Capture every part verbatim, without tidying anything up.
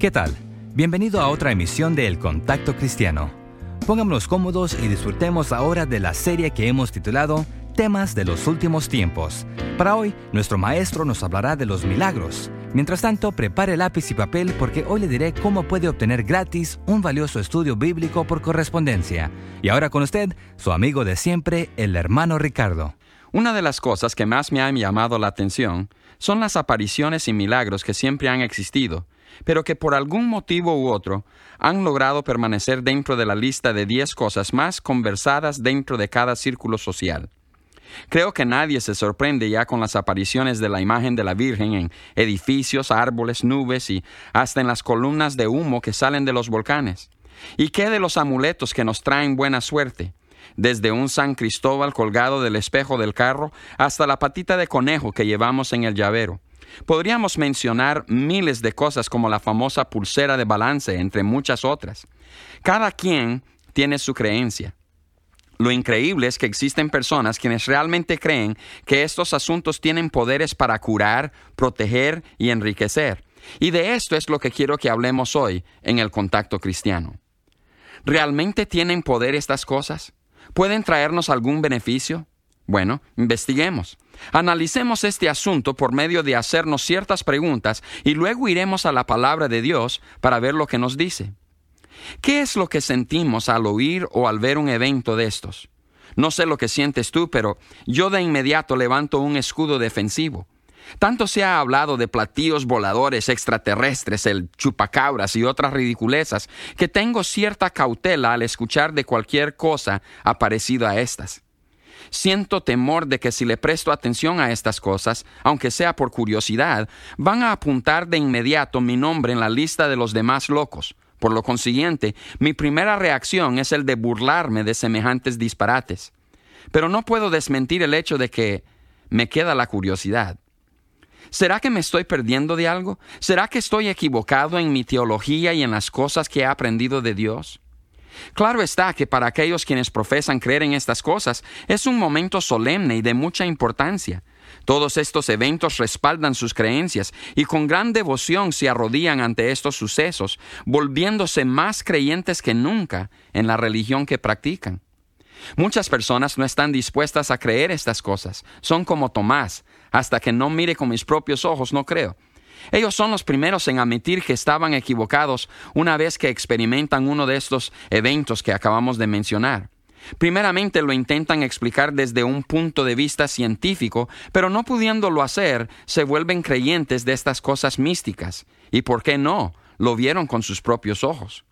¿Qué tal? Bienvenido a otra emisión de El Contacto Cristiano. Pongámonos cómodos y disfrutemos ahora de la serie que hemos titulado Temas de los Últimos Tiempos. Para hoy, nuestro maestro nos hablará de los milagros. Mientras tanto, prepare lápiz y papel porque hoy le diré cómo puede obtener gratis un valioso estudio bíblico por correspondencia. Y ahora con usted, su amigo de siempre, el hermano Ricardo. Una de las cosas que más me han llamado la atención son las apariciones y milagros que siempre han existido, pero que por algún motivo u otro han logrado permanecer dentro de la lista de diez cosas más conversadas dentro de cada círculo social. Creo que nadie se sorprende ya con las apariciones de la imagen de la Virgen en edificios, árboles, nubes y hasta en las columnas de humo que salen de los volcanes. ¿Y qué de los amuletos que nos traen buena suerte? Desde un San Cristóbal colgado del espejo del carro hasta la patita de conejo que llevamos en el llavero. Podríamos mencionar miles de cosas como la famosa pulsera de balance, entre muchas otras. Cada quien tiene su creencia. Lo increíble es que existen personas quienes realmente creen que estos asuntos tienen poderes para curar, proteger y enriquecer. Y de esto es lo que quiero que hablemos hoy en el Contacto Cristiano. ¿Realmente tienen poder estas cosas? ¿Pueden traernos algún beneficio? Bueno, investiguemos. Analicemos este asunto por medio de hacernos ciertas preguntas y luego iremos a la palabra de Dios para ver lo que nos dice. ¿Qué es lo que sentimos al oír o al ver un evento de estos? No sé lo que sientes tú, pero yo de inmediato levanto un escudo defensivo. Tanto se ha hablado de platillos voladores extraterrestres, el chupacabras y otras ridiculezas, que tengo cierta cautela al escuchar de cualquier cosa parecida a estas. Siento temor de que si le presto atención a estas cosas, aunque sea por curiosidad, van a apuntar de inmediato mi nombre en la lista de los demás locos. Por lo consiguiente, mi primera reacción es el de burlarme de semejantes disparates. Pero no puedo desmentir el hecho de que me queda la curiosidad. ¿Será que me estoy perdiendo de algo? ¿Será que estoy equivocado en mi teología y en las cosas que he aprendido de Dios? Claro está que para aquellos quienes profesan creer en estas cosas, es un momento solemne y de mucha importancia. Todos estos eventos respaldan sus creencias y con gran devoción se arrodillan ante estos sucesos, volviéndose más creyentes que nunca en la religión que practican. Muchas personas no están dispuestas a creer estas cosas. Son como Tomás: hasta que no mire con mis propios ojos no creo. Ellos son los primeros en admitir que estaban equivocados una vez que experimentan uno de estos eventos que acabamos de mencionar. Primeramente lo intentan explicar desde un punto de vista científico, pero no pudiéndolo hacer, se vuelven creyentes de estas cosas místicas. ¿Y por qué no? Lo vieron con sus propios ojos.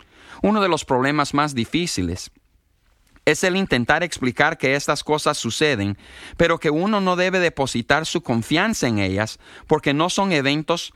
Uno de los problemas más difíciles es el intentar explicar que estas cosas suceden, pero que uno no debe depositar su confianza en ellas porque no son eventos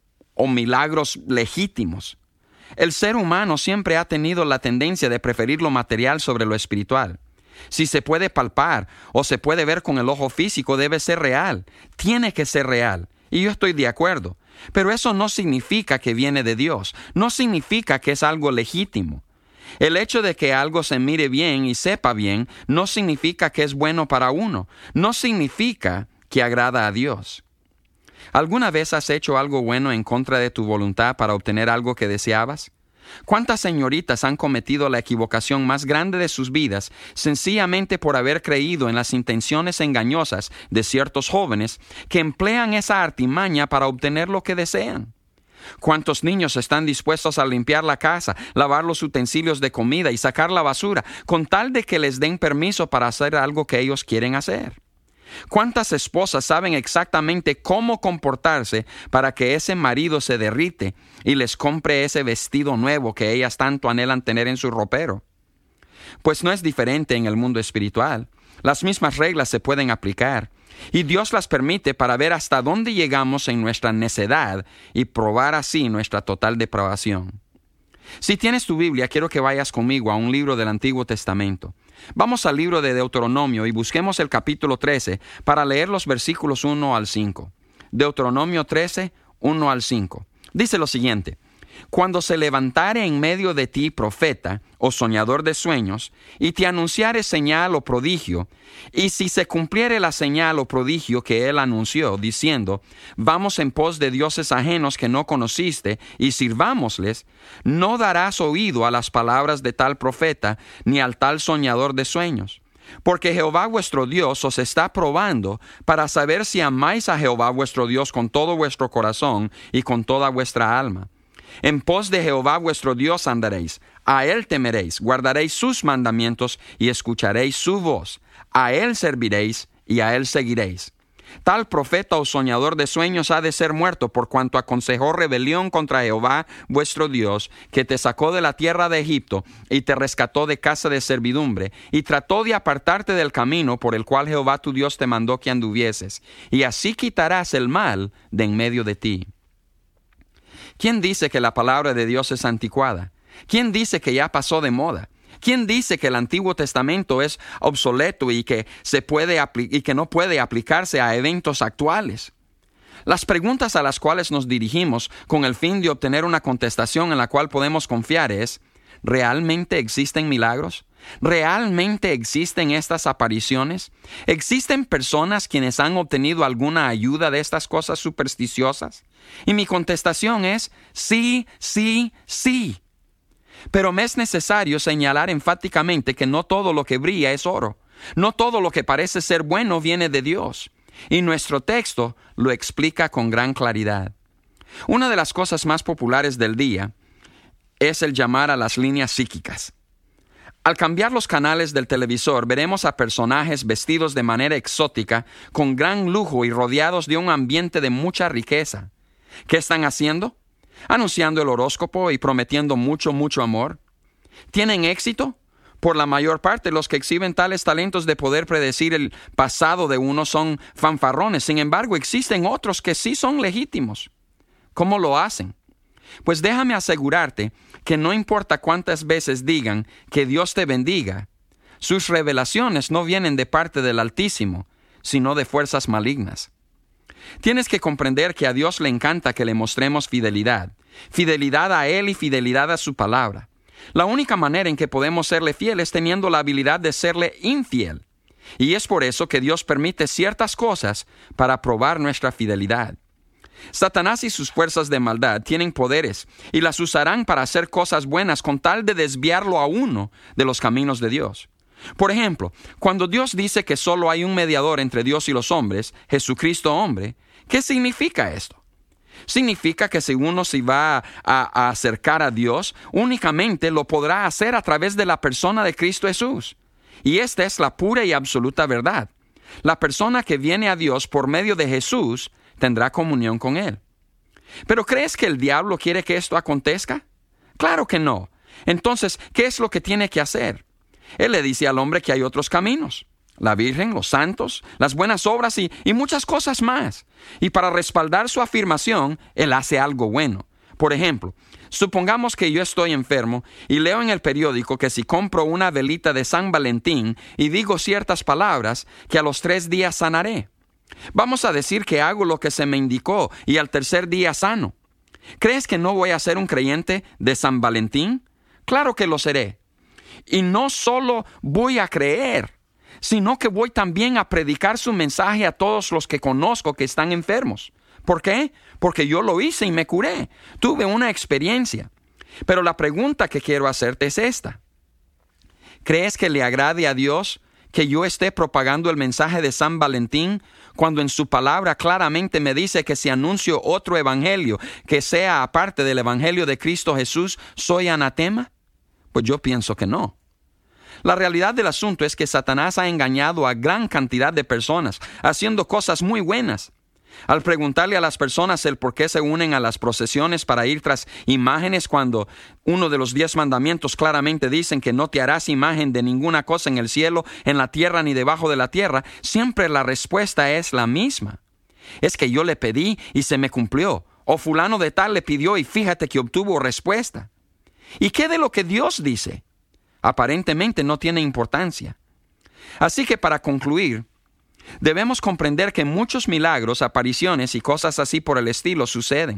o milagros legítimos. El ser humano siempre ha tenido la tendencia de preferir lo material sobre lo espiritual. Si se puede palpar o se puede ver con el ojo físico, debe ser real. Tiene que ser real. Y yo estoy de acuerdo. Pero eso no significa que viene de Dios. No significa que es algo legítimo. El hecho de que algo se mire bien y sepa bien no significa que es bueno para uno. No significa que agrada a Dios. ¿Alguna vez has hecho algo bueno en contra de tu voluntad para obtener algo que deseabas? ¿Cuántas señoritas han cometido la equivocación más grande de sus vidas sencillamente por haber creído en las intenciones engañosas de ciertos jóvenes que emplean esa artimaña para obtener lo que desean? ¿Cuántos niños están dispuestos a limpiar la casa, lavar los utensilios de comida y sacar la basura con tal de que les den permiso para hacer algo que ellos quieren hacer? ¿Cuántas esposas saben exactamente cómo comportarse para que ese marido se derrite y les compre ese vestido nuevo que ellas tanto anhelan tener en su ropero? Pues no es diferente en el mundo espiritual. Las mismas reglas se pueden aplicar. Y Dios las permite para ver hasta dónde llegamos en nuestra necedad y probar así nuestra total depravación. Si tienes tu Biblia, quiero que vayas conmigo a un libro del Antiguo Testamento. Vamos al libro de Deuteronomio y busquemos el capítulo trece para leer los versículos uno al cinco. Deuteronomio trece, uno al cinco. Dice lo siguiente: Cuando se levantare en medio de ti profeta o soñador de sueños, y te anunciare señal o prodigio, y si se cumpliere la señal o prodigio que él anunció, diciendo, vamos en pos de dioses ajenos que no conociste, y sirvámosles, no darás oído a las palabras de tal profeta, ni al tal soñador de sueños. Porque Jehová vuestro Dios os está probando para saber si amáis a Jehová vuestro Dios con todo vuestro corazón y con toda vuestra alma. En pos de Jehová vuestro Dios andaréis, a él temeréis, guardaréis sus mandamientos y escucharéis su voz, a él serviréis y a él seguiréis. Tal profeta o soñador de sueños ha de ser muerto por cuanto aconsejó rebelión contra Jehová vuestro Dios, que te sacó de la tierra de Egipto y te rescató de casa de servidumbre, y trató de apartarte del camino por el cual Jehová tu Dios te mandó que anduvieses, y así quitarás el mal de en medio de ti. ¿Quién dice que la palabra de Dios es anticuada? ¿Quién dice que ya pasó de moda? ¿Quién dice que el Antiguo Testamento es obsoleto y que, se puede y que no puede aplicarse a eventos actuales? Las preguntas a las cuales nos dirigimos con el fin de obtener una contestación en la cual podemos confiar es, ¿realmente existen milagros? ¿Realmente existen estas apariciones? ¿Existen personas quienes han obtenido alguna ayuda de estas cosas supersticiosas? Y mi contestación es sí, sí, sí. Pero me es necesario señalar enfáticamente que no todo lo que brilla es oro. No todo lo que parece ser bueno viene de Dios. Y nuestro texto lo explica con gran claridad. Una de las cosas más populares del día es el llamar a las líneas psíquicas. Al cambiar los canales del televisor, veremos a personajes vestidos de manera exótica, con gran lujo y rodeados de un ambiente de mucha riqueza. ¿Qué están haciendo? Anunciando el horóscopo y prometiendo mucho, mucho amor. ¿Tienen éxito? Por la mayor parte, los que exhiben tales talentos de poder predecir el pasado de uno son fanfarrones. Sin embargo, existen otros que sí son legítimos. ¿Cómo lo hacen? Pues déjame asegurarte que no importa cuántas veces digan que Dios te bendiga, sus revelaciones no vienen de parte del Altísimo, sino de fuerzas malignas. Tienes que comprender que a Dios le encanta que le mostremos fidelidad, fidelidad a Él y fidelidad a su palabra. La única manera en que podemos serle fieles es teniendo la habilidad de serle infiel. Y es por eso que Dios permite ciertas cosas para probar nuestra fidelidad. Satanás y sus fuerzas de maldad tienen poderes y las usarán para hacer cosas buenas con tal de desviarlo a uno de los caminos de Dios. Por ejemplo, cuando Dios dice que solo hay un mediador entre Dios y los hombres, Jesucristo hombre, ¿qué significa esto? Significa que si uno se va a, a acercar a Dios, únicamente lo podrá hacer a través de la persona de Cristo Jesús. Y esta es la pura y absoluta verdad. La persona que viene a Dios por medio de Jesús tendrá comunión con Él. ¿Pero crees que el diablo quiere que esto acontezca? Claro que no. Entonces, ¿qué es lo que tiene que hacer? Él le dice al hombre que hay otros caminos. La Virgen, los santos, las buenas obras y, y muchas cosas más. Y para respaldar su afirmación, Él hace algo bueno. Por ejemplo, supongamos que yo estoy enfermo y leo en el periódico que si compro una velita de San Valentín y digo ciertas palabras, que a los tres días sanaré. Vamos a decir que hago lo que se me indicó y al tercer día sano. ¿Crees que no voy a ser un creyente de San Valentín? Claro que lo seré. Y no solo voy a creer, sino que voy también a predicar su mensaje a todos los que conozco que están enfermos. ¿Por qué? Porque yo lo hice y me curé. Tuve una experiencia. Pero la pregunta que quiero hacerte es esta. ¿Crees que le agrade a Dios que yo esté propagando el mensaje de San Valentín cuando en su palabra claramente me dice que si anuncio otro evangelio que sea aparte del evangelio de Cristo Jesús, soy anatema? Pues yo pienso que no. La realidad del asunto es que Satanás ha engañado a gran cantidad de personas haciendo cosas muy buenas. Al preguntarle a las personas el por qué se unen a las procesiones para ir tras imágenes cuando uno de los diez mandamientos claramente dicen que no te harás imagen de ninguna cosa en el cielo, en la tierra ni debajo de la tierra, siempre la respuesta es la misma. Es que yo le pedí y se me cumplió, o fulano de tal le pidió y fíjate que obtuvo respuesta. ¿Y qué de lo que Dios dice? Aparentemente no tiene importancia. Así que para concluir, debemos comprender que muchos milagros, apariciones y cosas así por el estilo suceden.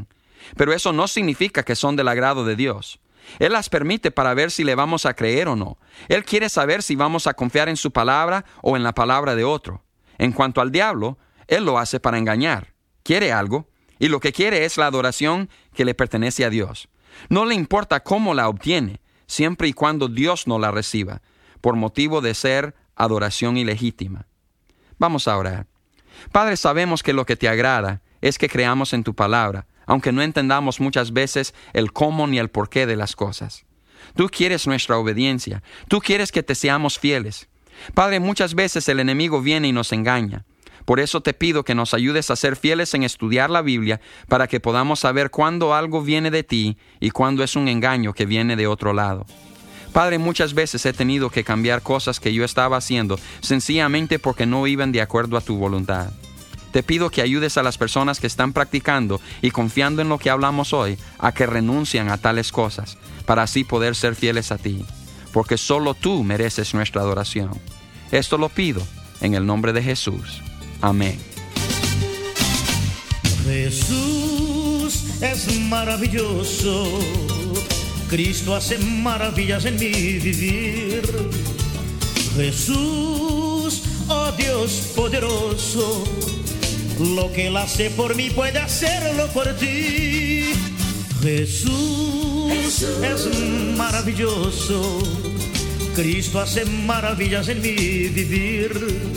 pero eso no significa que son del agrado de Dios. Él las permite para ver si le vamos a creer o no. Él quiere saber si vamos a confiar en su palabra o en la palabra de otro. En cuanto al diablo, él lo hace para engañar. Quiere algo, y lo que quiere es la adoración que le pertenece a Dios. No le importa cómo la obtiene, siempre y cuando Dios no la reciba, por motivo de ser adoración ilegítima. Vamos a orar. Padre, sabemos que lo que te agrada es que creamos en tu palabra, aunque no entendamos muchas veces el cómo ni el porqué de las cosas. Tú quieres nuestra obediencia. Tú quieres que te seamos fieles. Padre, muchas veces el enemigo viene y nos engaña. Por eso te pido que nos ayudes a ser fieles en estudiar la Biblia para que podamos saber cuándo algo viene de ti y cuándo es un engaño que viene de otro lado. Padre, muchas veces he tenido que cambiar cosas que yo estaba haciendo sencillamente porque no iban de acuerdo a tu voluntad. Te pido que ayudes a las personas que están practicando y confiando en lo que hablamos hoy a que renuncien a tales cosas para así poder ser fieles a ti, porque solo tú mereces nuestra adoración. Esto lo pido en el nombre de Jesús. Amén. Jesús es maravilloso. Cristo hace maravillas en mi vivir. Jesús, oh Dios poderoso, lo que Él hace por mí puede hacerlo por ti. Jesús, Jesús es maravilloso. Cristo hace maravillas en mi vivir.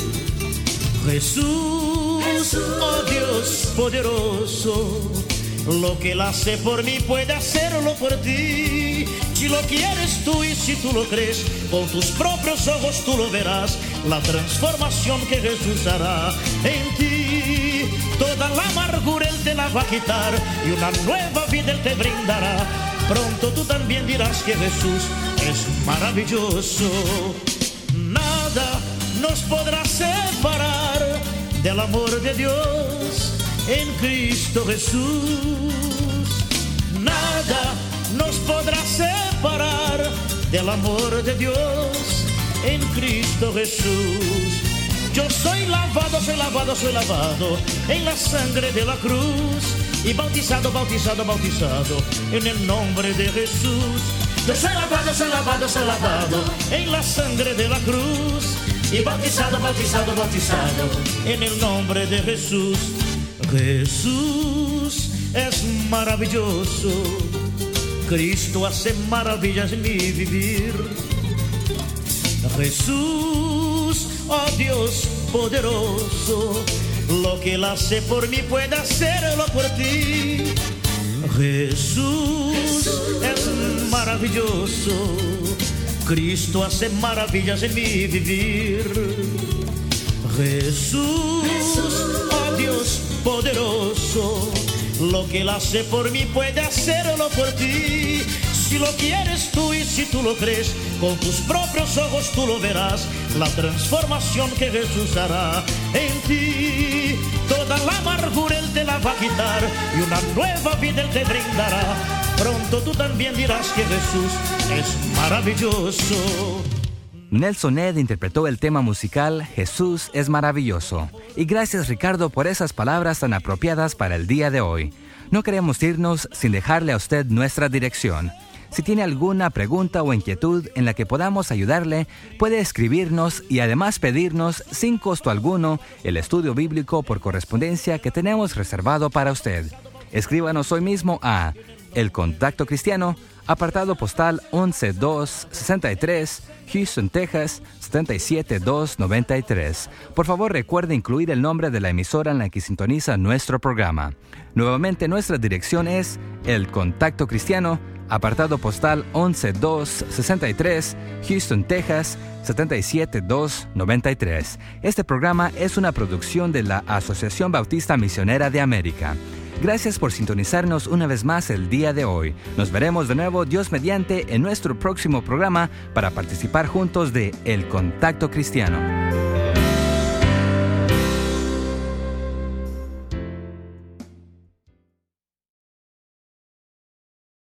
Jesús, Jesús, oh Dios poderoso, lo que Él hace por mí puede hacerlo por ti. Si lo quieres tú y si tú lo crees, con tus propios ojos tú lo verás, la transformación que Jesús hará en ti. Toda la amargura Él te la va a quitar y una nueva vida Él te brindará. Pronto tú también dirás que Jesús es maravilloso. Nada nos podrá separar del amor de Dios en Cristo Jesús. Nada nos podrá separar del amor de Dios en Cristo Jesús. Yo soy lavado, soy lavado, soy lavado en la sangre de la cruz y bautizado, bautizado, bautizado en el nombre de Jesús. Yo soy lavado, soy lavado, soy lavado en la sangre de la cruz y bautizado, bautizado, bautizado en el nombre de Jesús. Jesús es maravilloso. Cristo hace maravillas en mi vivir. Jesús, oh Dios poderoso, lo que Él hace por mí puede hacerlo por ti. Jesús, Jesús es maravilloso. Cristo hace maravillas en mi vivir. Jesús, Jesús, oh Dios poderoso, lo que Él hace por mí puede hacerlo por ti. Si lo quieres tú y si tú lo crees, con tus propios ojos tú lo verás, la transformación que Jesús hará en ti. Toda la amargura Él te la va a quitar y una nueva vida Él te brindará. Pronto tú también dirás que Jesús es maravilloso. Nelson Ned interpretó el tema musical Jesús es maravilloso. Y gracias, Ricardo, por esas palabras tan apropiadas para el día de hoy. No queremos irnos sin dejarle a usted nuestra dirección. Si tiene alguna pregunta o inquietud en la que podamos ayudarle, puede escribirnos y además pedirnos, sin costo alguno, el estudio bíblico por correspondencia que tenemos reservado para usted. Escríbanos hoy mismo a El Contacto Cristiano, apartado postal once dos sesenta y tres, Houston, Texas, siete siete dos nueve tres. Por favor, recuerde incluir el nombre de la emisora en la que sintoniza nuestro programa. Nuevamente, nuestra dirección es El Contacto Cristiano, apartado postal once dos sesenta y tres, Houston, Texas, siete siete dos nueve tres. Este programa es una producción de la Asociación Bautista Misionera de América. Gracias por sintonizarnos una vez más el día de hoy. Nos veremos de nuevo, Dios mediante, en nuestro próximo programa para participar juntos de El Contacto Cristiano.